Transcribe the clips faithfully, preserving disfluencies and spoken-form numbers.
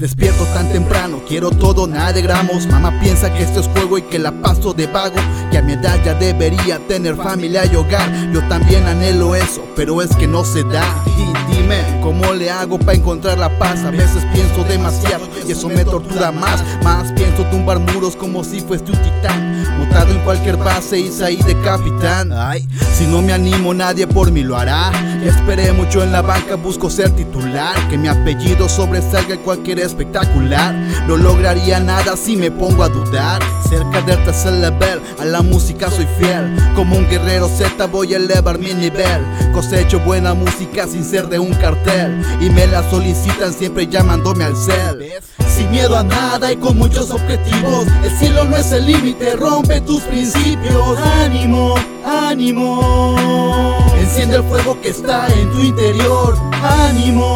Despierto tan temprano, quiero todo, nada de gramos. Mamá piensa que esto es juego y que la paso de vago, que a mi edad ya debería tener familia y hogar. Yo también anhelo eso, pero es que no se da. Y dime, ¿cómo le hago para encontrar la paz? A veces pienso demasiado y eso me tortura más. Más pienso tumbar muros como si fuese un titán, montado en cualquier base y ahí de capitán. Ay, si no me animo nadie por mí lo hará. Esperé mucho en la banca, busco ser titular, que mi apellido sobresalga en cualquier espectacular. No lograría nada si me pongo a dudar. Cerca del tercer level, a la música soy fiel. Como un guerrero Z voy a elevar mi nivel. Cosecho buena música sin ser de un cartel, y me la solicitan siempre llamándome al cel. Sin miedo a nada y con muchos objetivos. El cielo no es el límite, rompe tus principios. Ánimo, ánimo. Enciende el fuego que está en tu interior. Ánimo,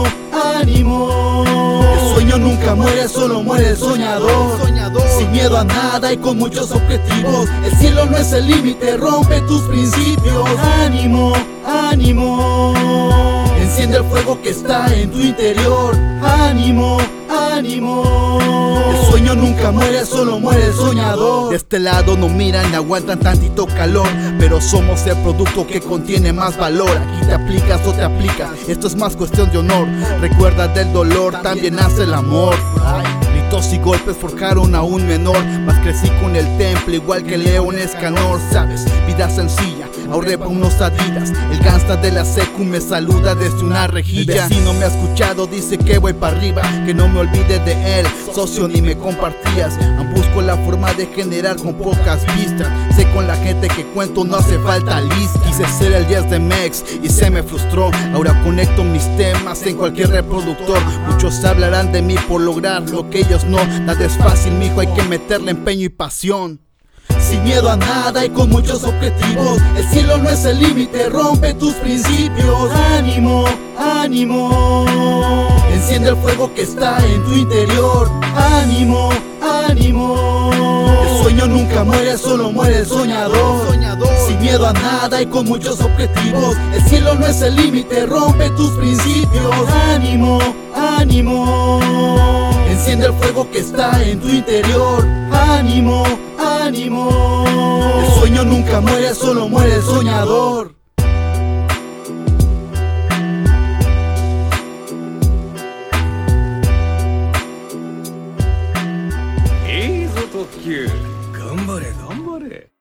ánimo. El sueño nunca muere, solo muere el soñador. Sin miedo a nada y con muchos objetivos. El cielo no es el límite, rompe tus principios. Ánimo, ánimo. Enciende el fuego que está en tu interior. Ánimo, ánimo. El sueño nunca muere, solo muere el soñador. De este lado no miran ni aguantan tantito calor, pero somos el producto que contiene más valor. Aquí te aplicas o te aplicas, esto es más cuestión de honor. Recuerda del dolor, también hace el amor. Ay, gritos y golpes forjaron a un menor, mas crecí con el temple igual que León Escanor. Sabes, vida sencilla, ahorré pa' unos adidas. El gangsta de la secu me saluda desde una rejilla. El vecino me ha escuchado, dice que voy para arriba, que no me olvide de él. Socio, ni me compartías. Aún busco la forma de generar con pocas vistas. Sé con la gente que cuento no hace falta lista. Quise ser el Yes de Mex y se me frustró. Ahora conecto mis temas en cualquier reproductor. Muchos hablarán de mí por lograr lo que ellos no. Nada es fácil, mijo, hay que meterle empeño y pasión. Sin miedo a nada y con muchos objetivos. El cielo no es el límite, rompe tus principios. Ánimo, ánimo. Enciende el fuego que está en tu interior. Ánimo, ánimo. El sueño nunca muere, solo muere el soñador. Sin miedo a nada y con muchos objetivos. El cielo no es el límite, rompe tus principios. Ánimo, ánimo. Enciende el fuego que está en tu interior. Ánimo, ánimo. El sueño nunca muere, solo muere el soñador. いいぞ特急、頑張れ頑張れ。